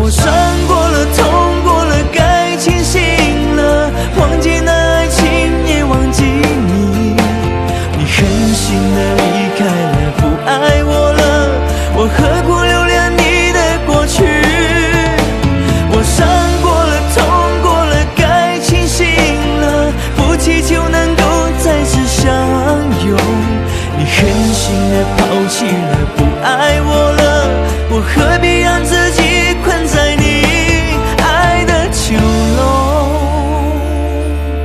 我伤过了，痛过了，该清醒了，忘记那爱情，也忘记你。你狠心的离开了，不爱我。